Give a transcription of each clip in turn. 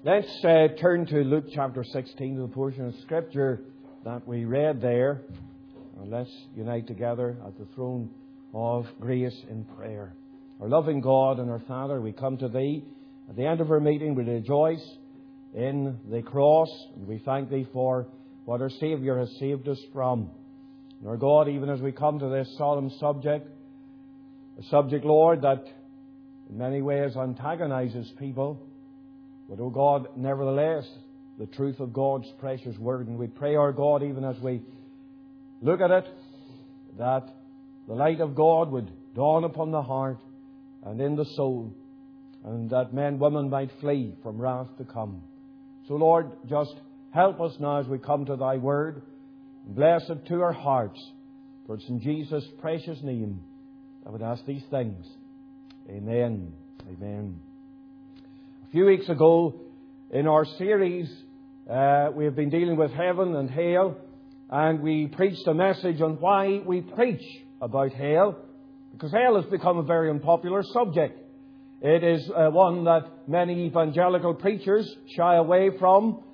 Let's turn to Luke chapter 16, the portion of Scripture that we read there. And let's unite together at the throne of grace in prayer. Our loving God and our Father, we come to Thee. At the end of our meeting, we rejoice in the cross, and we thank Thee for what our Saviour has saved us from. And our God, even as we come to this solemn subject, a subject, Lord, that in many ways antagonizes people, but, O God, nevertheless, the truth of God's precious Word. And we pray, our God, even as we look at it, that the light of God would dawn upon the heart and in the soul, and that men and women might flee from wrath to come. So, Lord, just help us now as we come to Thy Word. Bless it to our hearts. For it's in Jesus' precious name I would ask these things. Amen. Amen. A few weeks ago, in our series, we have been dealing with heaven and hell, and we preached a message on why we preach about hell, because hell has become a very unpopular subject. It is one that many evangelical preachers shy away from.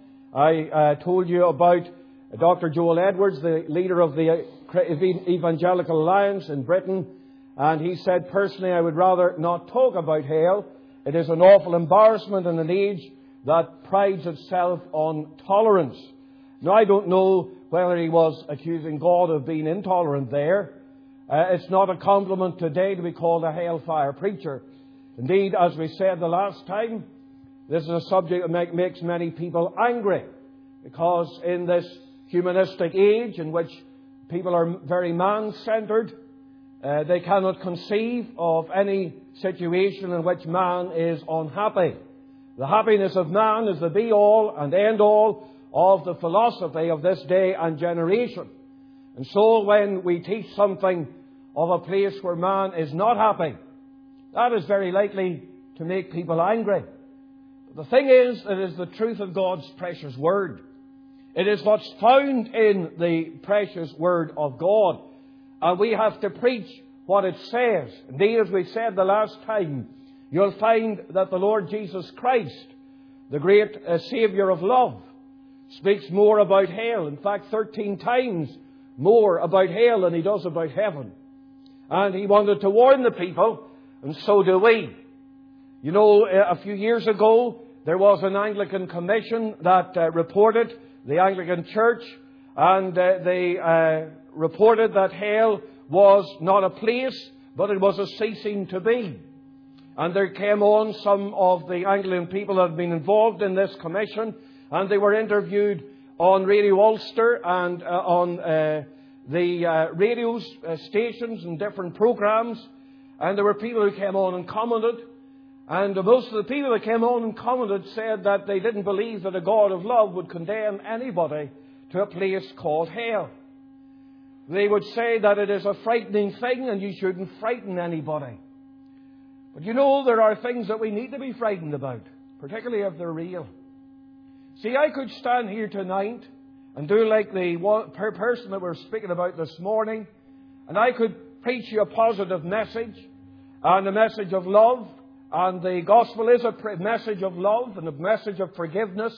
I told you about Dr. Joel Edwards, the leader of the Evangelical Alliance in Britain, and he said, personally, I would rather not talk about hell. It is an awful embarrassment in an age that prides itself on tolerance. Now, I don't know whether he was accusing God of being intolerant there. It's not a compliment today to be called a hellfire preacher. Indeed, as we said the last time, this is a subject that makes many people angry, because in this humanistic age in which people are very man-centered, they cannot conceive of any situation in which man is unhappy. The happiness of man is the be-all and end-all of the philosophy of this day and generation. And so when we teach something of a place where man is not happy, that is very likely to make people angry. But the thing is, it is the truth of God's precious Word. It is what's found in the precious Word of God. And we have to preach what it says. Indeed, as we said the last time, you'll find that the Lord Jesus Christ, the great Saviour of love, speaks more about hell. In fact, 13 times more about hell than He does about heaven. And He wanted to warn the people, and so do we. You know, a few years ago, there was an Anglican commission that reported the Anglican Church, and they reported that hell was not a place, but it was a ceasing to be. And there came on some of the Anglican people that had been involved in this commission, and they were interviewed on Radio Ulster and on the radio stations and different programs. And there were people who came on and commented. And most of the people that came on and commented said that they didn't believe that a God of love would condemn anybody to a place called hell. They would say that it is a frightening thing and you shouldn't frighten anybody. But you know, there are things that we need to be frightened about, particularly if they're real. See, I could stand here tonight and do like the person that we're speaking about this morning, and I could preach you a positive message and a message of love. And the gospel is a message of love and a message of forgiveness.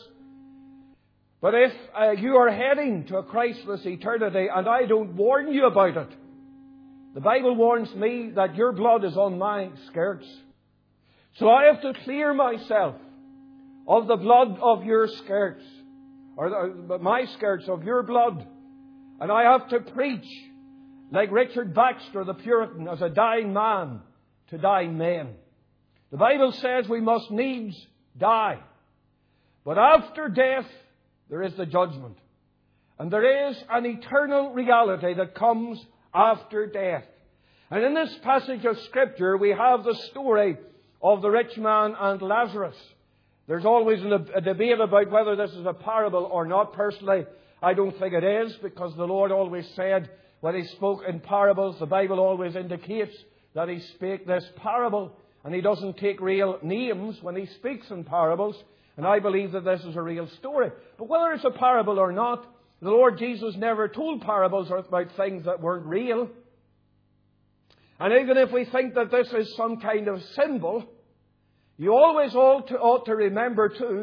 But if you are heading to a Christless eternity and I don't warn you about it, the Bible warns me that your blood is on my skirts. So I have to clear myself of the blood of your skirts, or my skirts of your blood. And I have to preach like Richard Baxter, the Puritan, as a dying man to dying men. The Bible says we must needs die. But after death, there is the judgment. And there is an eternal reality that comes after death. And in this passage of Scripture, we have the story of the rich man and Lazarus. There's always a debate about whether this is a parable or not. Personally, I don't think it is, because the Lord always said when He spoke in parables, the Bible always indicates that He spake this parable. And He doesn't take real names when He speaks in parables. And I believe that this is a real story. But whether it's a parable or not, the Lord Jesus never told parables about things that weren't real. And even if we think that this is some kind of symbol, you always ought to remember too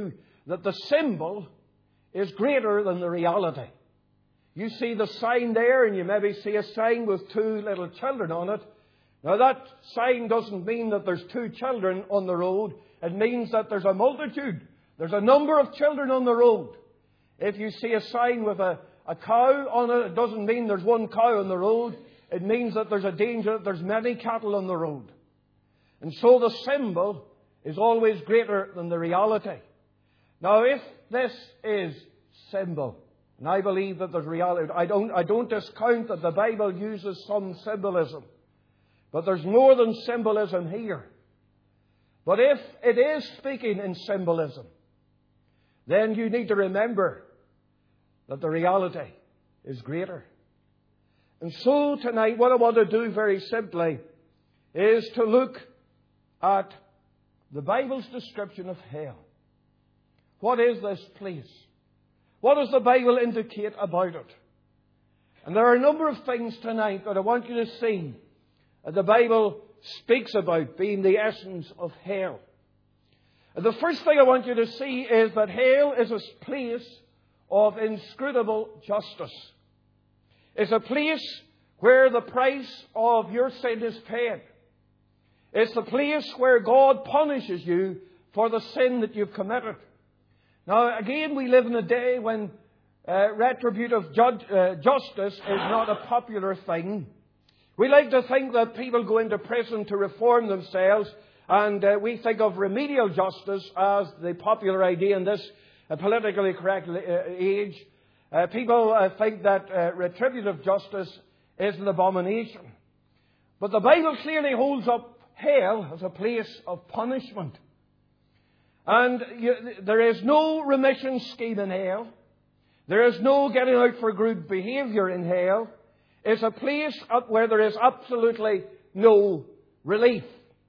that the symbol is greater than the reality. You see the sign there, and you maybe see a sign with two little children on it. Now that sign doesn't mean that there's two children on the road. It means that there's a multitude. There's a number of children on the road. If you see a sign with a cow on it, it doesn't mean there's one cow on the road. It means that there's a danger that there's many cattle on the road. And so the symbol is always greater than the reality. Now, if this is symbol, and I believe that there's reality, I don't discount that the Bible uses some symbolism, but there's more than symbolism here. But if it is speaking in symbolism, then you need to remember that the reality is greater. And so tonight, what I want to do very simply is to look at the Bible's description of hell. What is this place? What does the Bible indicate about it? And there are a number of things tonight that I want you to see that the Bible speaks about being the essence of hell. And the first thing I want you to see is that hell is a place of inscrutable justice. It's a place where the price of your sin is paid. It's the place where God punishes you for the sin that you've committed. Now, again, we live in a day when retributive justice is not a popular thing. We like to think that people go into prison to reform themselves, and we think of remedial justice as the popular idea in this politically correct age. People think that retributive justice is an abomination. But the Bible clearly holds up hell as a place of punishment. And there is no remission scheme in hell. There is no getting out for good behaviour in hell. It's a place where there is absolutely no relief.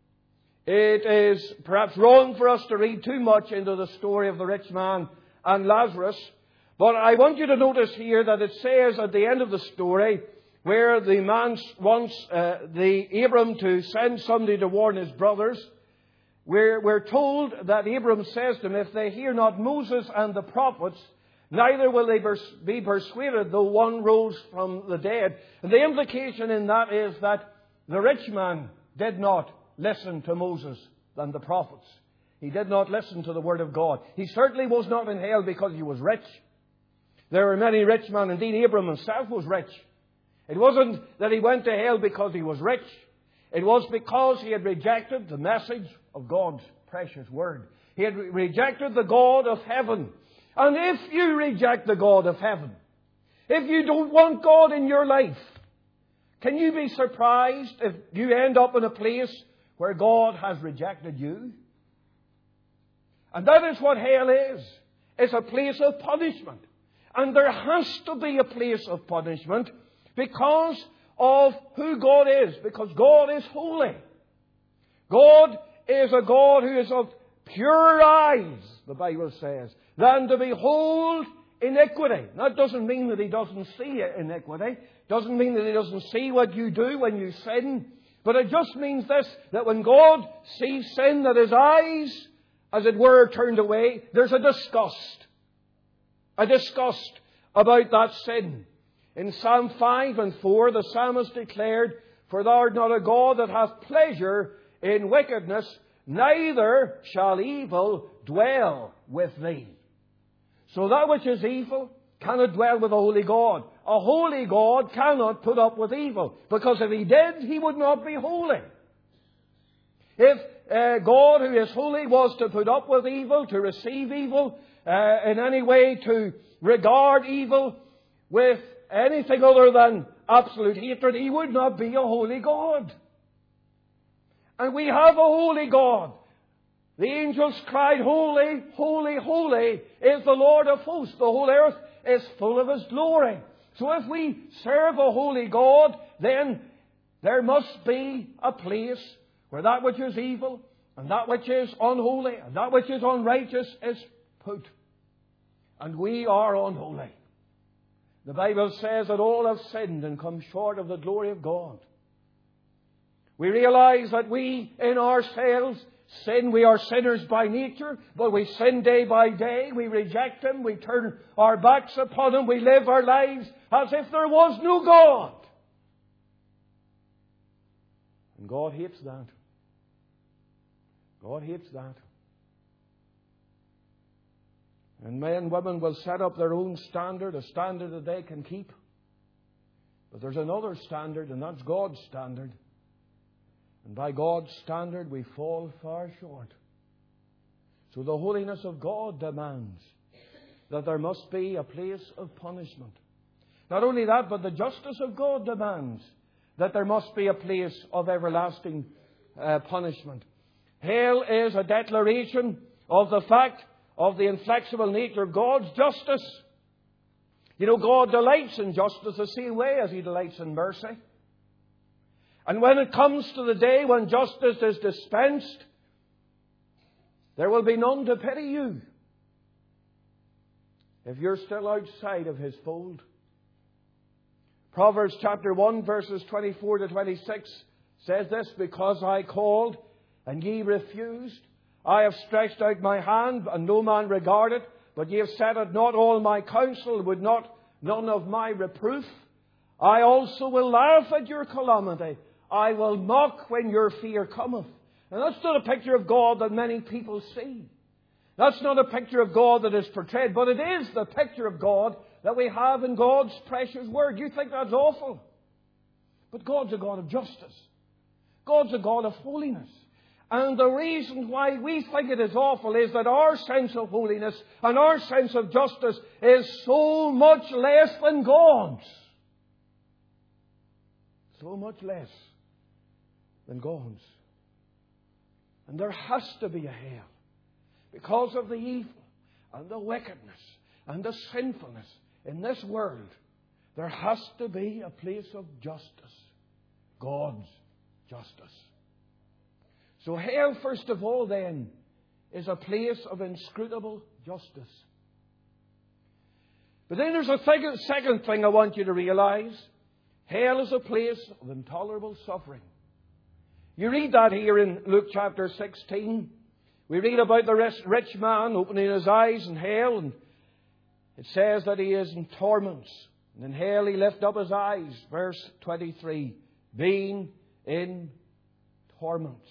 It is perhaps wrong for us to read too much into the story of the rich man and Lazarus. But I want you to notice here that it says at the end of the story, where the man wants Abram to send somebody to warn his brothers, we're told that Abram says to them, if they hear not Moses and the prophets, neither will they be persuaded, though one rose from the dead. And the implication in that is that the rich man did not listen to Moses and the prophets. He did not listen to the Word of God. He certainly was not in hell because he was rich. There were many rich men. Indeed, Abram himself was rich. It wasn't that he went to hell because he was rich. It was because he had rejected the message of God's precious Word. He had rejected the God of heaven. And if you reject the God of heaven, if you don't want God in your life, can you be surprised if you end up in a place where God has rejected you? And that is what hell is. It's a place of punishment. And there has to be a place of punishment because of who God is. Because God is holy. God is a God who is of purer eyes, the Bible says, than to behold iniquity. That doesn't mean that He doesn't see iniquity. Doesn't mean that He doesn't see what you do when you sin. But it just means this, that when God sees sin, that His eyes, as it were, are turned away. There's a disgust. A disgust about that sin. In Psalm 5 and 4, the psalmist declared, for thou art not a God that hath pleasure in wickedness, neither shall evil dwell with thee. So that which is evil cannot dwell with a holy God. A holy God cannot put up with evil, because if He did, He would not be holy. If God, who is holy, was to put up with evil, to receive evil, in any way to regard evil with anything other than absolute hatred, He would not be a holy God. And we have a holy God. The angels cried, holy, holy, holy is the Lord of hosts. The whole earth is full of His glory. So if we serve a holy God, then there must be a place where that which is evil and that which is unholy and that which is unrighteous is put. And we are unholy. The Bible says that all have sinned and come short of the glory of God. We realize that we in ourselves sin. We are sinners by nature, but we sin day by day. We reject Him. We turn our backs upon Him. We live our lives as if there was no God. And God hates that. God hates that. And men and women will set up their own standard, a standard that they can keep. But there's another standard, and that's God's standard. And by God's standard, we fall far short. So the holiness of God demands that there must be a place of punishment. Not only that, but the justice of God demands that there must be a place of everlasting punishment. Hell is a declaration of the fact of the inflexible nature of God's justice. You know, God delights in justice the same way as He delights in mercy. And when it comes to the day when justice is dispensed, there will be none to pity you if you're still outside of His fold. Proverbs chapter 1 verses 24 to 26 says this, because I called and ye refused, I have stretched out my hand and no man regarded, but ye have set at naught all my counsel, would not none of my reproof. I also will laugh at your calamity. I will mock when your fear cometh. And that's not a picture of God that many people see. That's not a picture of God that is portrayed, but it is the picture of God that we have in God's precious Word. You think that's awful. But God's a God of justice. God's a God of holiness. And the reason why we think it is awful is that our sense of holiness and our sense of justice is so much less than God's. So much less than God's. And there has to be a hell because of the evil and the wickedness and the sinfulness in this world. There has to be a place of justice. God's justice. So hell, first of all, then, is a place of inscrutable justice. But then there's a second thing I want you to realize. Hell is a place of intolerable suffering. You read that here in Luke chapter 16. We read about the rich man opening his eyes in hell, and it says that he is in torments. And in hell he lift up his eyes, verse 23, being in torments.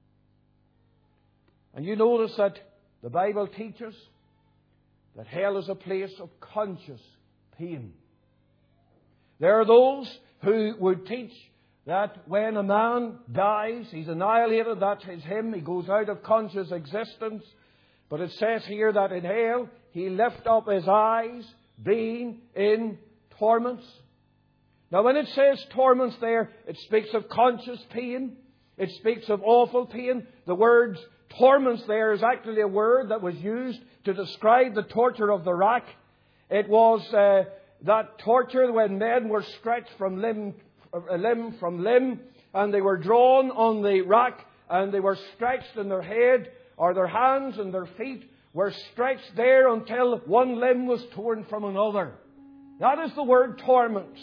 And you notice that the Bible teaches that hell is a place of conscious pain. There are those who would teach that when a man dies, he's annihilated, that's him, he goes out of conscious existence. But it says here that in hell, he lift up his eyes, being in torments. Now when it says torments there, it speaks of conscious pain. It speaks of awful pain. The word torments there is actually a word that was used to describe the torture of the rack. It was that torture when men were stretched from limb from limb, and they were drawn on the rack, and they were stretched in their head, or their hands and their feet were stretched there until one limb was torn from another. That is the word torments.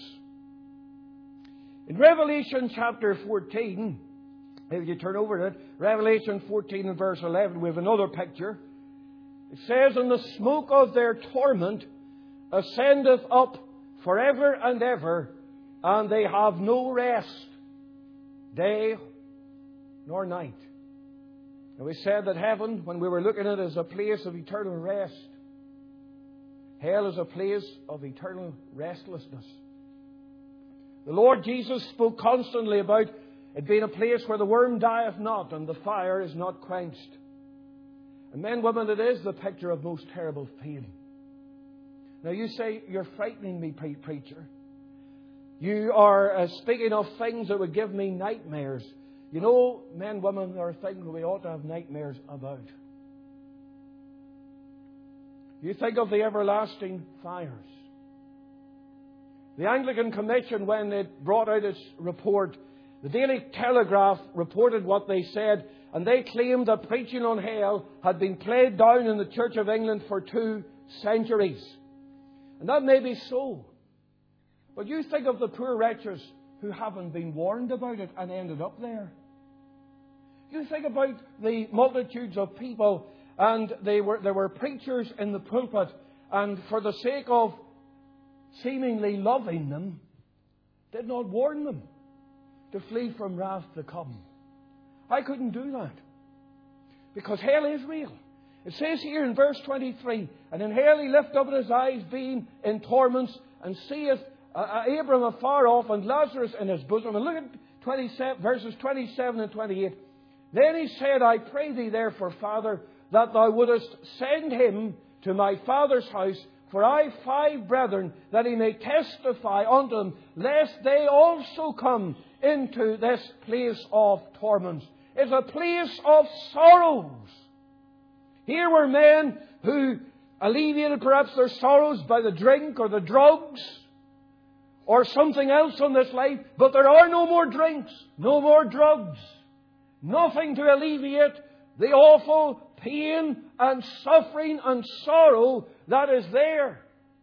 In Revelation chapter 14, if you turn over to it, Revelation 14 and verse 11, we have another picture. It says, and the smoke of their torment ascendeth up forever and ever, and they have no rest, day nor night. And we said that heaven, when we were looking at it, is a place of eternal rest. Hell is a place of eternal restlessness. The Lord Jesus spoke constantly about it being a place where the worm dieth not and the fire is not quenched. And men, women, it is the picture of most terrible pain. Now you say, you're frightening me, preacher. You are speaking of things that would give me nightmares. You know, men, women, there are things we ought to have nightmares about. You think of the everlasting fires. The Anglican Commission, when it brought out its report, the Daily Telegraph reported what they said, and they claimed that preaching on hell had been played down in the Church of England for 2 centuries. And that may be so. But you think of the poor wretches who haven't been warned about it and ended up there. You think about the multitudes of people, and there were preachers in the pulpit, and for the sake of seemingly loving them, did not warn them to flee from wrath to come. I couldn't do that, because hell is real. It says here in verse 23, and in hell he lifted up his eyes, being in torments, and seeth Abram afar off, and Lazarus in his bosom. And look at verses 27 and 28. Then he said, I pray thee therefore, Father, that thou wouldest send him to my father's house, for I have 5 brethren, that he may testify unto them, lest they also come into this place of torments. It's a place of sorrows. Here were men who alleviated perhaps their sorrows by the drink or the drugs or something else on this life, but there are no more drinks, no more drugs, nothing to alleviate the awful pain and suffering and sorrow that is there.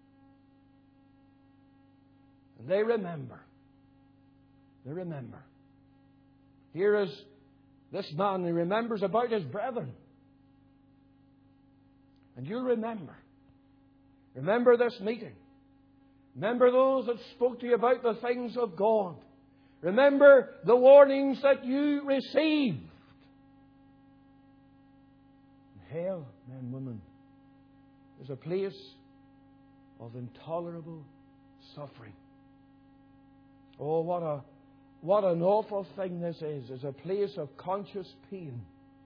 And they remember. They remember. Here is this man who remembers about his brethren. And you'll remember. Remember this meeting. Remember those that spoke to you about the things of God. Remember the warnings that you received. Hell, men and women, is a place of intolerable suffering. Oh, what an awful thing this is. It's a place of conscious pain.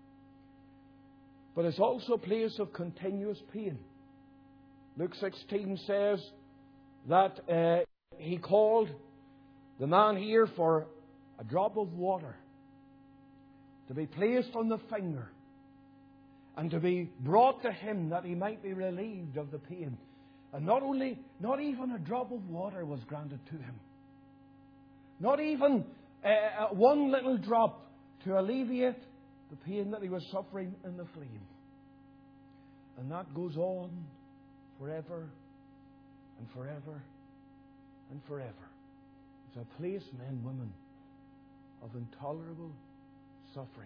But it's also a place of continuous pain. Luke 16 says that he called the man here for a drop of water to be placed on the finger and to be brought to him that he might be relieved of the pain. And not even a drop of water was granted to him. Not even one little drop to alleviate the pain that he was suffering in the flame. And that goes on forever and forever and forever. It's a place, men and women, of intolerable suffering.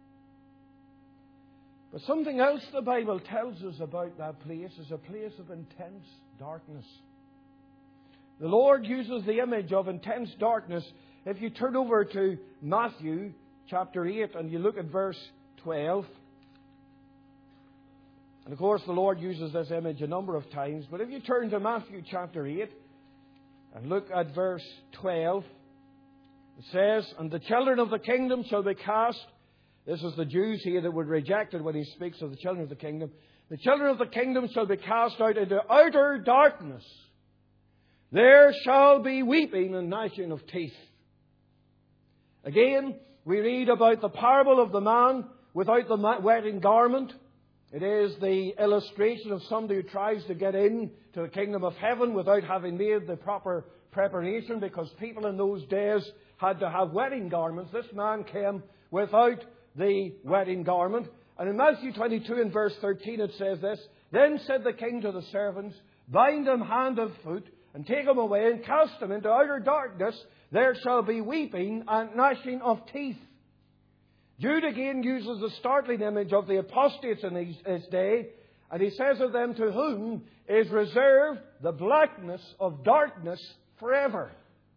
But something else the Bible tells us about that place is a place of intense darkness. The Lord uses the image of intense darkness. If you turn over to Matthew chapter 8 and you look at verse 12. And of course the Lord uses this image a number of times. But if you turn to Matthew chapter 8 and look at verse 12. It says, and the children of the kingdom shall be cast. This is the Jews here that were rejected when he speaks of the children of the kingdom. The children of the kingdom shall be cast out into outer darkness. There shall be weeping and gnashing of teeth. Again, we read about the parable of the man without the wedding garment. It is the illustration of somebody who tries to get in to the kingdom of heaven without having made the proper preparation, because people in those days had to have wedding garments. This man came without the wedding garment. And in Matthew 22 and verse 13 it says this, then said the king to the servants, bind him hand and foot, and take him away, and cast him into outer darkness. There shall be weeping and gnashing of teeth. Jude again uses the startling image of the apostates in his day, and he says of them, to whom is reserved the blackness of darkness forever.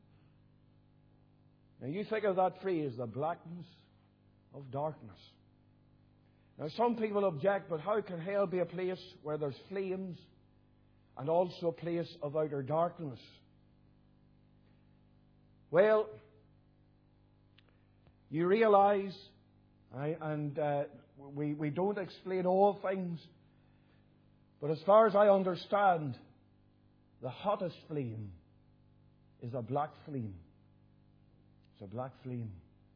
Now you think of that phrase, the blackness of darkness. Now some people object, but how can hell be a place where there's flames and also a place of outer darkness? Well, you realize, we don't explain all things, but as far as I understand, the hottest flame is a black flame. It's a black flame.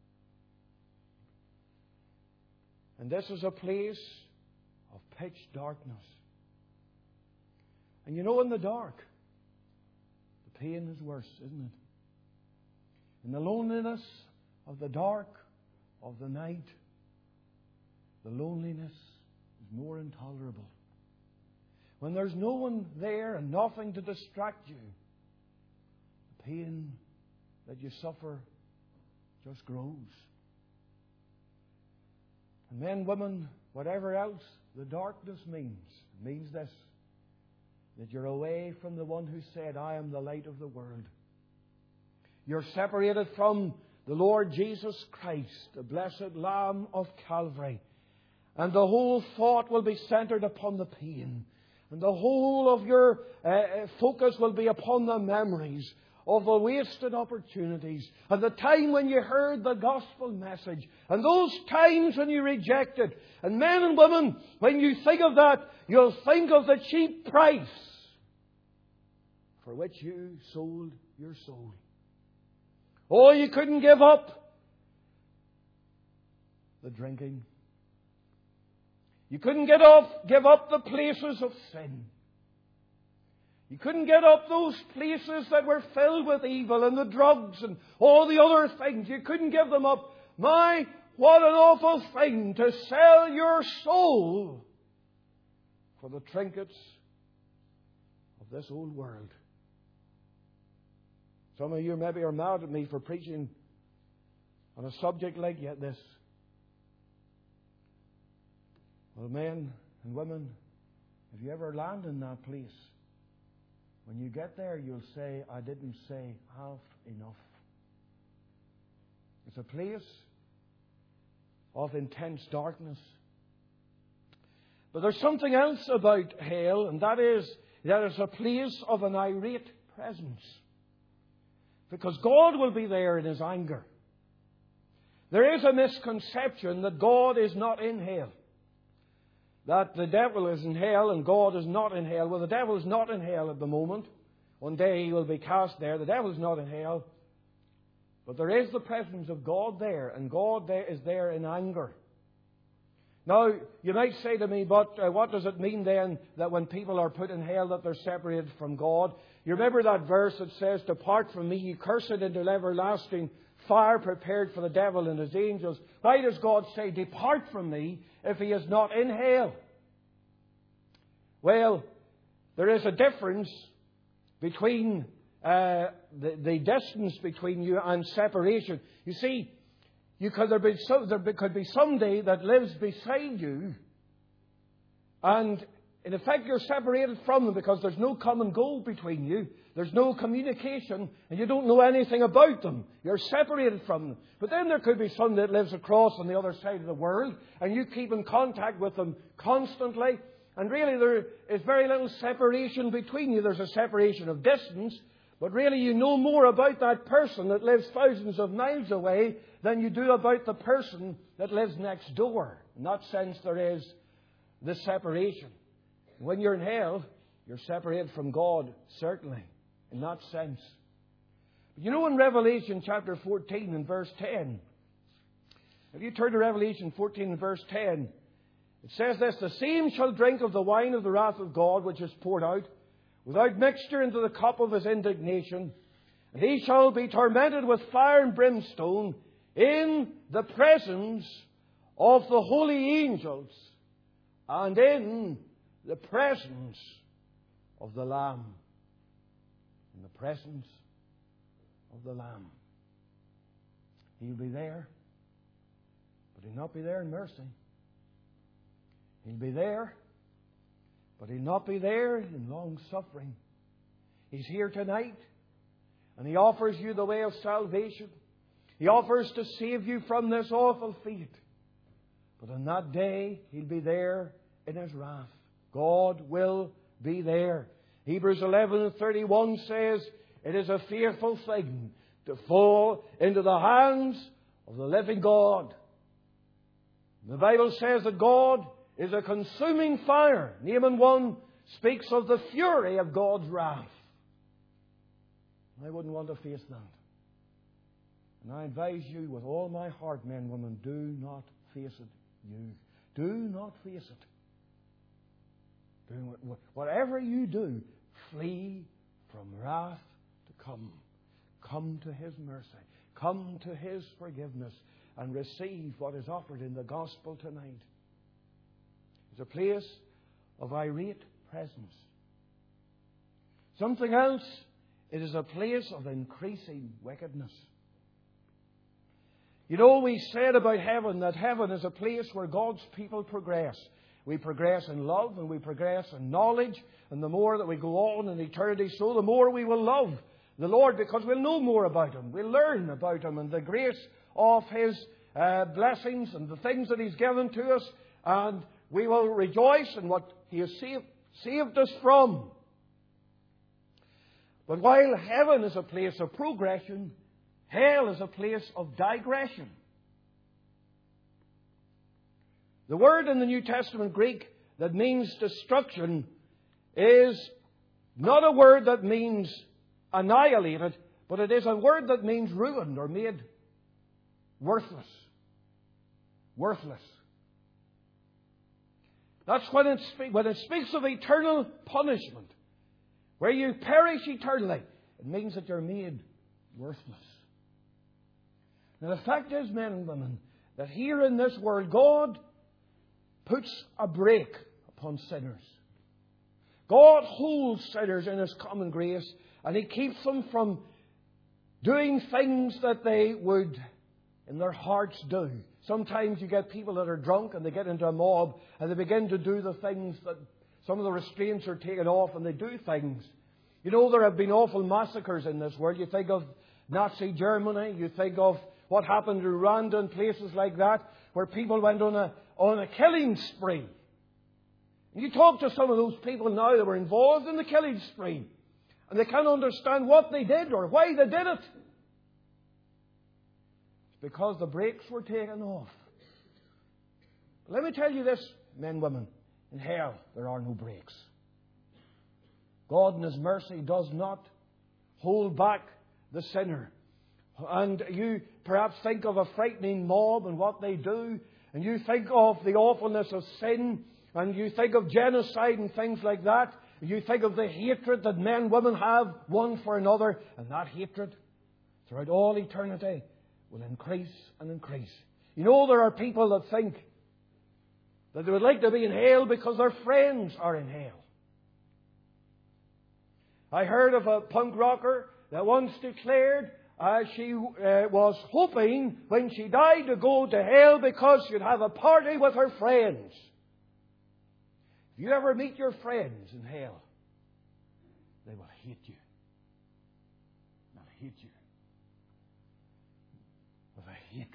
And this is a place of pitch darkness. And you know, in the dark, the pain is worse, isn't it? In the loneliness of the dark of the night, the loneliness is more intolerable. When there's no one there and nothing to distract you, the pain that you suffer just grows. And men, women, whatever else the darkness means this, that you're away from the one who said, I am the light of the world. You're separated from the Lord Jesus Christ, the blessed Lamb of Calvary. And the whole thought will be centered upon the pain. And the whole of your focus will be upon the memories of the wasted opportunities, and the time when you heard the gospel message, and those times when you rejected. And men and women, when you think of that, you'll think of the cheap price for which you sold your soul. Oh, you couldn't give up the drinking. You couldn't give up the places of sin. You couldn't get up those places that were filled with evil and the drugs and all the other things. You couldn't give them up. My, what an awful thing to sell your soul for the trinkets of this old world. Some of you maybe are mad at me for preaching on a subject like this. Well, men and women, if you ever land in that place, when you get there, you'll say, I didn't say half enough. It's a place of intense darkness. But there's something else about hell, and that is that it's a place of an irate presence. Because God will be there in His anger. There is a misconception that God is not in hell. That the devil is in hell and God is not in hell. Well, the devil is not in hell at the moment. One day he will be cast there. The devil is not in hell. But there is the presence of God there, and God there is there in anger. Now, you might say to me, but what does it mean then that when people are put in hell that they're separated from God? You remember that verse that says, Depart from me, ye cursed, into everlasting fire prepared for the devil and his angels. Why does God say, Depart from me, if He is not in hell? Well, there is a difference between the distance between you and separation. You see, there could be somebody that lives beside you, and in effect you're separated from them because there's no common goal between you. There's no communication, and you don't know anything about them. You're separated from them. But then there could be somebody that lives across on the other side of the world, and you keep in contact with them constantly. And really there is very little separation between you. There's a separation of distance, but really you know more about that person that lives thousands of miles away than you do about the person that lives next door. In that sense, there is this separation. When you're in hell, you're separated from God, certainly, in that sense. But you know, in Revelation chapter 14 and verse 10, if you turn to Revelation 14 and verse 10, it says this, The same shall drink of the wine of the wrath of God, which is poured out, without mixture into the cup of His indignation. And he shall be tormented with fire and brimstone in the presence of the holy angels and in the presence of the Lamb. In the presence of the Lamb. He'll be there, but He'll not be there in mercy. He'll be there, but He'll not be there in long suffering. He's here tonight, and He offers you the way of salvation. He offers to save you from this awful fate. But on that day, He'll be there in His wrath. God will be there. Hebrews 11:31 says, It is a fearful thing to fall into the hands of the living God. The Bible says that God is a consuming fire. Nahum 1 speaks of the fury of God's wrath. I wouldn't want to face that. And I advise you with all my heart, men and women, do not face it. Do not face it. Whatever you do, flee from wrath to come. Come to His mercy. Come to His forgiveness and receive what is offered in the gospel tonight. It's a place of irate presence. Something else, it is a place of increasing wickedness. You know, we said about heaven that heaven is a place where God's people progress. We progress in love and we progress in knowledge. And the more that we go on in eternity, so the more we will love the Lord, because we'll know more about Him. We'll learn about Him and the grace of His blessings and the things that He's given to us. And we will rejoice in what He has saved us from. But while heaven is a place of progression, hell is a place of digression. The word in the New Testament Greek that means destruction is not a word that means annihilated, but it is a word that means ruined or made worthless. Worthless. That's when it speaks of eternal punishment, where you perish eternally. It means that you're made worthless. Now the fact is, men and women, that here in this world, God puts a brake upon sinners. God holds sinners in His common grace, and He keeps them from doing things that they would in their hearts do. Sometimes you get people that are drunk and they get into a mob and they begin to do the things that some of the restraints are taken off, and they do things. You know, there have been awful massacres in this world. You think of Nazi Germany, you think of what happened in Rwanda and places like that, where people went on a killing spree. And you talk to some of those people now that were involved in the killing spree, and they can't understand what they did or why they did it. It's because the brakes were taken off. But let me tell you this, men and women, in hell there are no brakes. God in His mercy does not hold back the sinner. And you perhaps think of a frightening mob and what they do, and you think of the awfulness of sin, and you think of genocide and things like that. You think of the hatred that men and women have one for another, and that hatred throughout all eternity will increase and increase. You know, there are people that think that they would like to be in hell because their friends are in hell. I heard of a punk rocker that once declared she was hoping when she died to go to hell because she'd have a party with her friends. If you ever meet your friends in hell, they will hate you. They'll hate you with a hatred.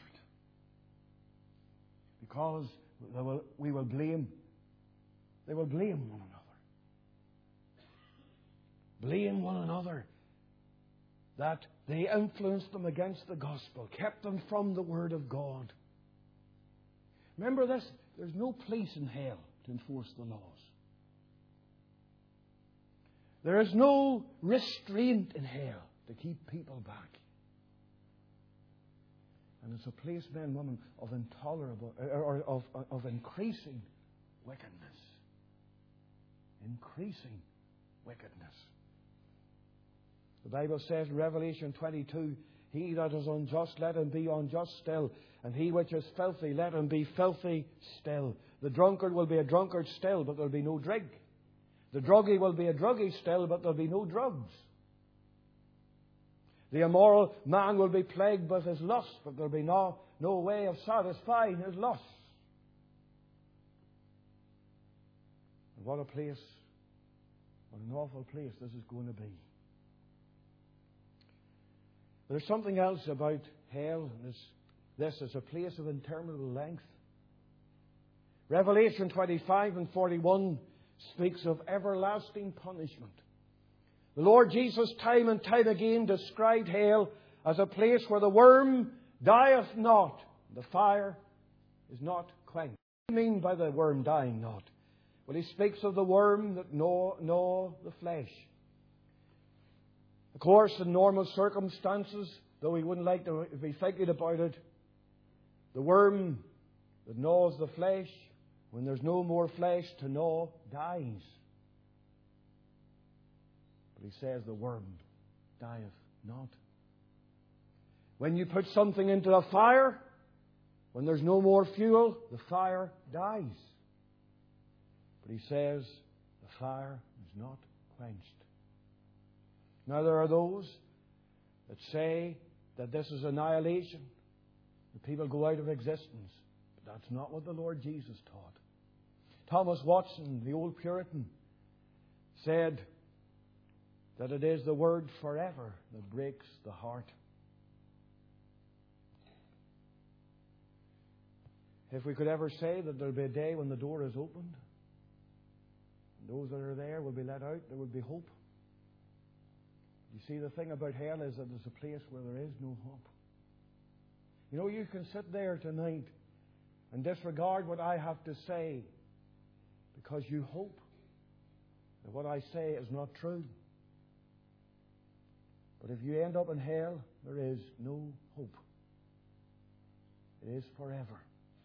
Because we will blame. They will blame one another. Blame one another that they influenced them against the gospel, kept them from the Word of God. Remember this, there's no police in hell to enforce the laws. There is no restraint in hell to keep people back. And it's a place, men and women, of intolerable, or of increasing wickedness. Increasing wickedness. The Bible says in Revelation 22, he that is unjust, let him be unjust still. And he which is filthy, let him be filthy still. The drunkard will be a drunkard still, but there will be no drink. The druggie will be a druggie still, but there will be no drugs. The immoral man will be plagued with his lust, but there will be no way of satisfying his lust. And what a place, what an awful place this is going to be. There's something else about hell. This is a place of interminable length. Revelation 25 and 41 speaks of everlasting punishment. The Lord Jesus time and time again described hell as a place where the worm dieth not, the fire is not quenched. What do you mean by the worm dying not? Well, He speaks of the worm that gnaw the flesh. Of course, in normal circumstances, though we wouldn't like to be thinking about it, the worm that gnaws the flesh, when there's no more flesh to gnaw, dies. But He says the worm dieth not. When you put something into a fire, when there's no more fuel, the fire dies. But He says the fire is not quenched. Now there are those that say that this is annihilation. The people go out of existence. But that's not what the Lord Jesus taught. Thomas Watson, the old Puritan, said that it is the word forever that breaks the heart. If we could ever say that there will be a day when the door is opened, and those that are there will be let out, there will be hope. You see, the thing about hell is that it's a place where there is no hope. You know, you can sit there tonight and disregard what I have to say because you hope that what I say is not true. But if you end up in hell, there is no hope. It is forever.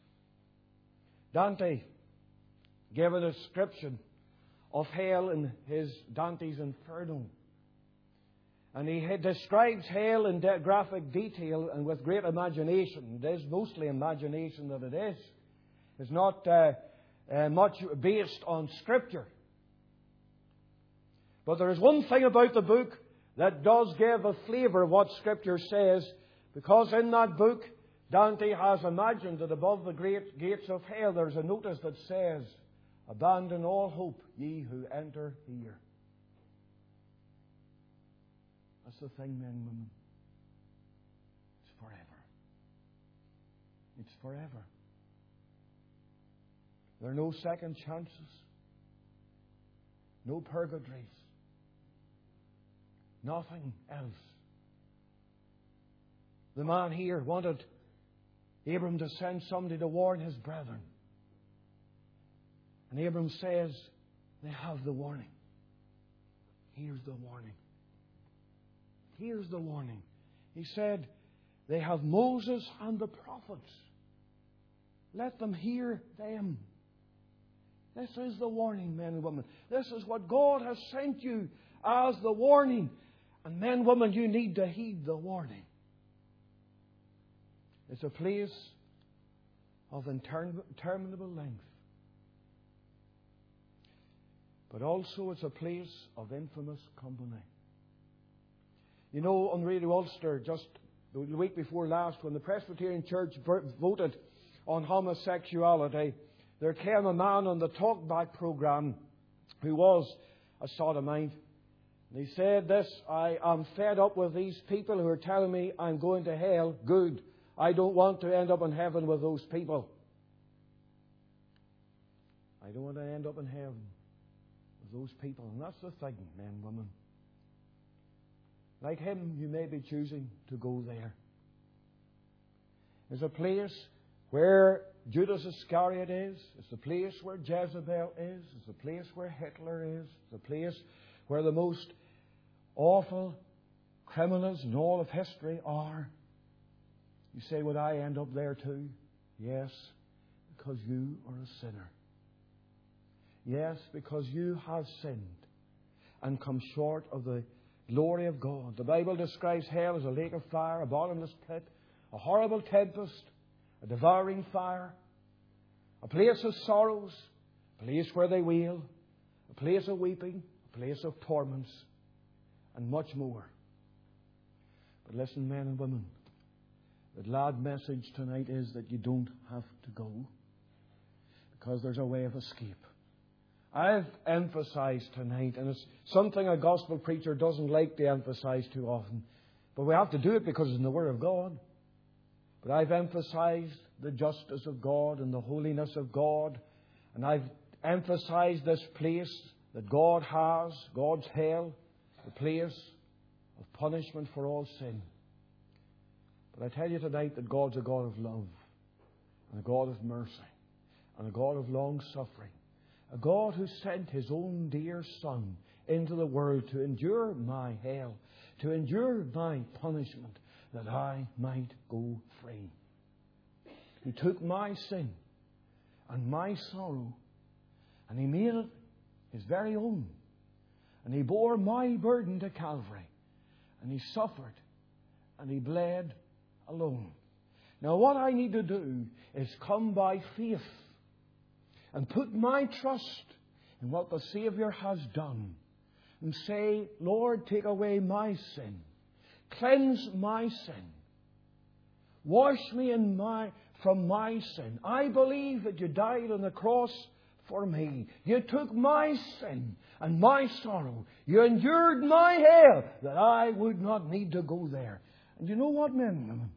Dante gave a description of hell in his Dante's Inferno. And he describes hell in graphic detail and with great imagination. It is mostly imagination that it is. It's not much based on Scripture. But there is one thing about the book that does give a flavour of what Scripture says, because in that book Dante has imagined that above the great gates of hell there's a notice that says, "Abandon all hope, ye who enter here." That's the thing, men and women. It's forever. It's forever. There are no second chances. No purgatories. Nothing else. The man here wanted Abram to send somebody to warn his brethren. And Abram says, they have the warning. Here's the warning. Here's the warning. He said, they have Moses and the prophets. Let them hear them. This is the warning, men and women. This is what God has sent you as the warning. And men and women, you need to heed the warning. It's a place of interminable length. But also it's a place of infamous company. You know, on Radio Ulster, just the week before last, when the Presbyterian Church voted on homosexuality, there came a man on the Talkback programme who was a sodomite. And he said this, "I am fed up with these people who are telling me I'm going to hell. Good. I don't want to end up in heaven with those people. I don't want to end up in heaven with those people." And that's the thing, men and women. Like him, you may be choosing to go there. There's a place where Judas Iscariot is. It's a place where Jezebel is. It's a place where Hitler is. It's a place where the most awful criminals in all of history are. You say, would I end up there too? Yes, because you are a sinner. Yes, because you have sinned and come short of the glory of God. The Bible describes hell as a lake of fire, a bottomless pit, a horrible tempest, a devouring fire, a place of sorrows, a place where they wail, a place of weeping, a place of torments, and much more. But listen, men and women, the glad message tonight is that you don't have to go, because there's a way of escape. I've emphasized tonight, and it's something a gospel preacher doesn't like to emphasize too often, but we have to do it because it's in the Word of God. But I've emphasized the justice of God and the holiness of God, and I've emphasized this place that God has, God's hell, the place of punishment for all sin. But I tell you tonight that God's a God of love, and a God of mercy, and a God of long suffering. A God who sent His own dear Son into the world to endure my hell, to endure my punishment, that I might go free. He took my sin and my sorrow, and He made it His very own. And He bore my burden to Calvary, and He suffered, and He bled alone. Now what I need to do is come by faith and put my trust in what the Saviour has done, and say, Lord, take away my sin. Cleanse my sin. Wash me from my sin. I believe that you died on the cross for me. You took my sin and my sorrow. You endured my hell that I would not need to go there. And you know what, men and women?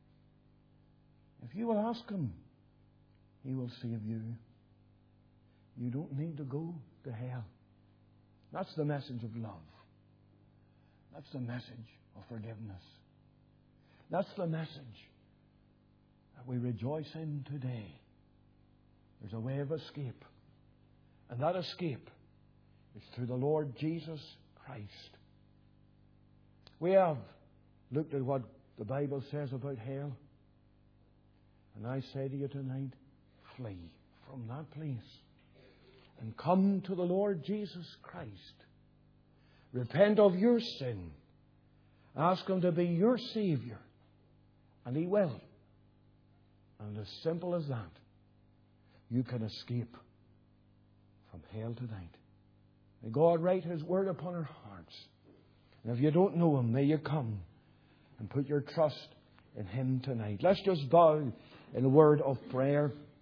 If you will ask Him, He will save you. You don't need to go to hell. That's the message of love. That's the message of forgiveness. That's the message that we rejoice in today. There's a way of escape. And that escape is through the Lord Jesus Christ. We have looked at what the Bible says about hell. And I say to you tonight, flee from that place and come to the Lord Jesus Christ. Repent of your sin. Ask Him to be your Savior. And He will. And as simple as that, you can escape from hell tonight. May God write His Word upon our hearts. And if you don't know Him, may you come and put your trust in Him tonight. Let's just bow in a word of prayer.